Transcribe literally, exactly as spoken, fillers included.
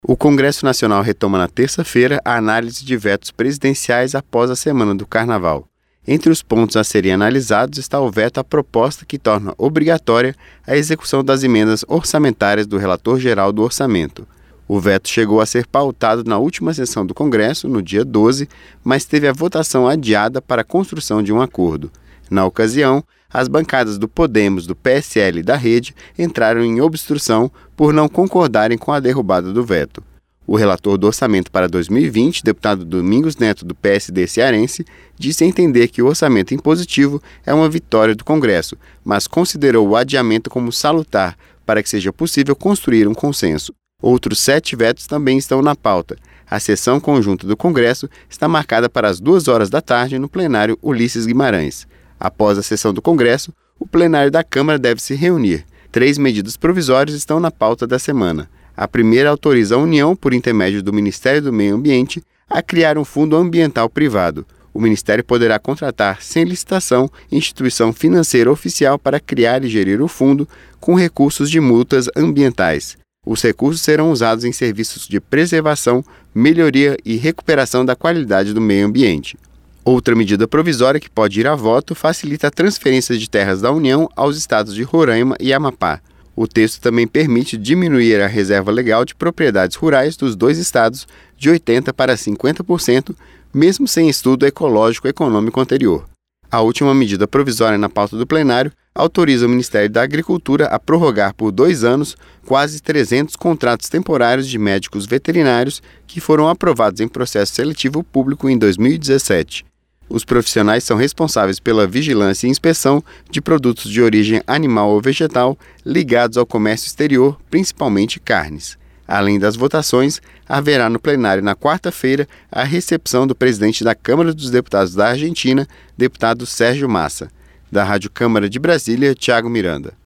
O Congresso Nacional retoma na terça-feira a análise de vetos presidenciais após a semana do Carnaval. Entre os pontos a serem analisados está o veto à proposta que torna obrigatória a execução das emendas orçamentárias do relator-geral do orçamento. O veto chegou a ser pautado na última sessão do Congresso, no dia doze, mas teve a votação adiada para a construção de um acordo. Na ocasião, as bancadas do Podemos, do P S L e da Rede entraram em obstrução por não concordarem com a derrubada do veto. O relator do orçamento para dois mil e vinte, deputado Domingos Neto, do P S D cearense, disse entender que o orçamento impositivo é uma vitória do Congresso, mas considerou o adiamento como salutar para que seja possível construir um consenso. Outros sete vetos também estão na pauta. A sessão conjunta do Congresso está marcada para as duas horas da tarde no plenário Ulisses Guimarães. Após a sessão do Congresso, o plenário da Câmara deve se reunir. Três medidas provisórias estão na pauta da semana. A primeira autoriza a União, por intermédio do Ministério do Meio Ambiente, a criar um fundo ambiental privado. O Ministério poderá contratar, sem licitação, instituição financeira oficial para criar e gerir o fundo com recursos de multas ambientais. Os recursos serão usados em serviços de preservação, melhoria e recuperação da qualidade do meio ambiente. Outra medida provisória que pode ir a voto facilita a transferência de terras da União aos estados de Roraima e Amapá. O texto também permite diminuir a reserva legal de propriedades rurais dos dois estados de oitenta por cento para cinquenta por cento, mesmo sem estudo ecológico econômico anterior. A última medida provisória na pauta do plenário autoriza o Ministério da Agricultura a prorrogar por dois anos quase trezentos contratos temporários de médicos veterinários que foram aprovados em processo seletivo público em dois mil e dezessete. Os profissionais são responsáveis pela vigilância e inspeção de produtos de origem animal ou vegetal ligados ao comércio exterior, principalmente carnes. Além das votações, haverá no plenário na quarta-feira a recepção do presidente da Câmara dos Deputados da Argentina, deputado Sérgio Massa. Da Rádio Câmara de Brasília, Thiago Miranda.